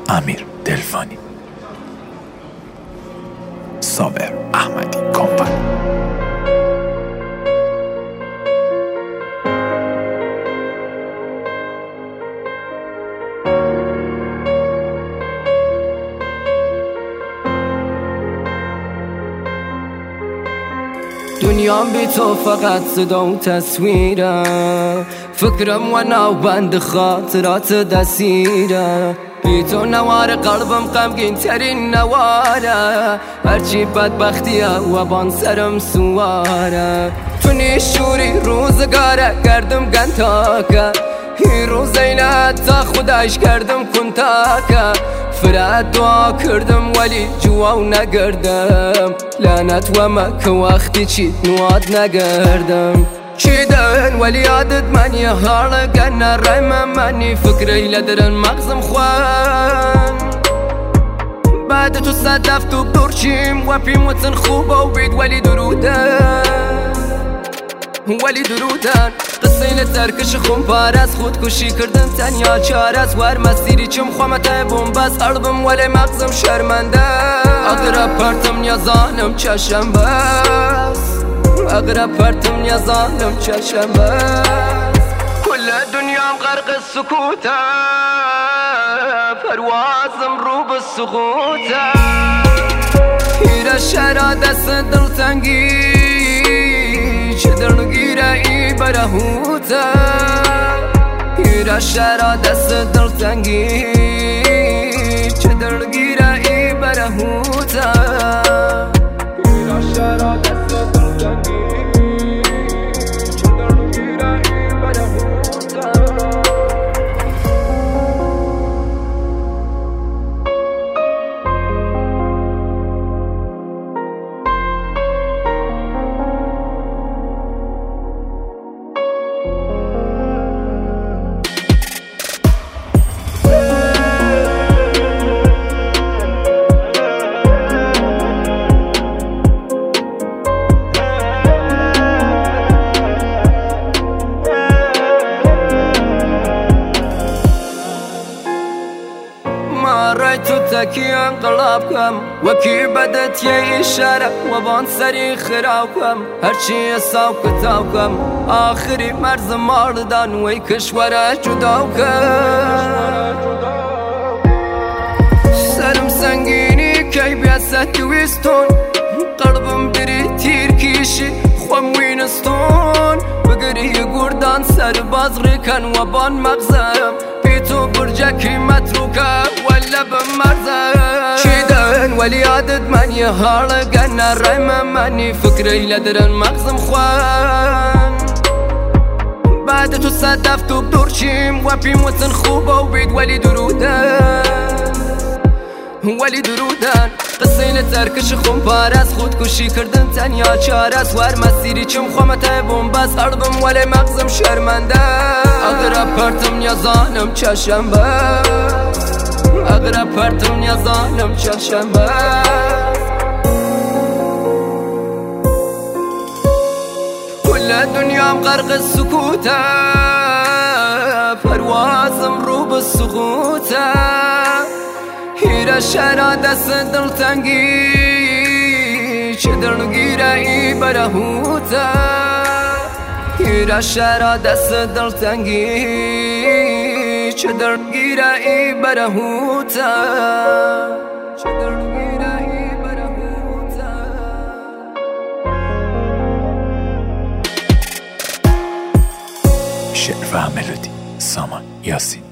امیر دلفانی، صابر احمدی کامپانی. دنیام بی تو فقط صدا و تصویره، فکرم و ناوبند خاطرات دسیره. بی تو نوار قلبم غمگین ترین نواره، هرچی بدبختیه و بان سرم سواره. تو نیشوری روزگاره کردم گنتاکه، این روز اینه تا خداش کردم کنتاکه. فرات دعا کردم ولی جواو نگردم، لعنت و مکه وقتی چی نواد نگردم. چیدن ولی عادت منی حالا گنه رایم منی، فکری لدرن مغزم خوان. بعد تو صدف تو برچیم و پیموتن خوبه و بید ولی درودن قصه ترکش خون پار از خودکشی کردن تنیا چار از ور مسیری چم خوامت بومباز قلبم ولی مغزم شرمنده. اقرب پرتم نیازانم چشم بس، اقرب پرتم نیازانم چشم بس. کل دنیام غرق سکوته، پروازم رو به سقوطه. هیره شهر دست دلتنگی چه درگیره ای برهوته. هیره شهر دست دلتنگی چه درگیره ای برهوته. هیره شهر دست دلتنگی چه درگیره ای برهوته. رای تو تکی انقلاب کم وکی بدت یه اشاره و بان سری خراب کم، هرچی حساب کتاب کم آخری مرز ماردان وی کشوره جدا کم. سرم سنگینی کی بیاست تویستون، قلبم بری تیر کیشی خوام وینستون. بگری گردان سر باز ریکن و بان مغزم، بی تو برجکی متروکه ولا بمرزم. چیدن ولی عادت منی حالا گنه رایم منی، فکری لدرن مغزم خوان. بعد تو صدف تو برچیم و پیموتن خوبه و بید ولی درودن قصه ترکش خون پار از خودکشی کردن تنیا چار از ور مسیری چم خوامت بومباز قلبم ولی مغزم شرمنده. اقرب پرتم نیازانم چشم بس، اقرب پرتم نیازانم چشم بس. کل دنیام غرق سکوته، پروازم رو به سقوطه. هیره شهر دست دلتنگی چه درگیره ای برهوته. هیره شهر دست دلتنگی چه درگیره ای برهوته. چه درگیره ای برهوته. شعر و ملودی سامان یاسین.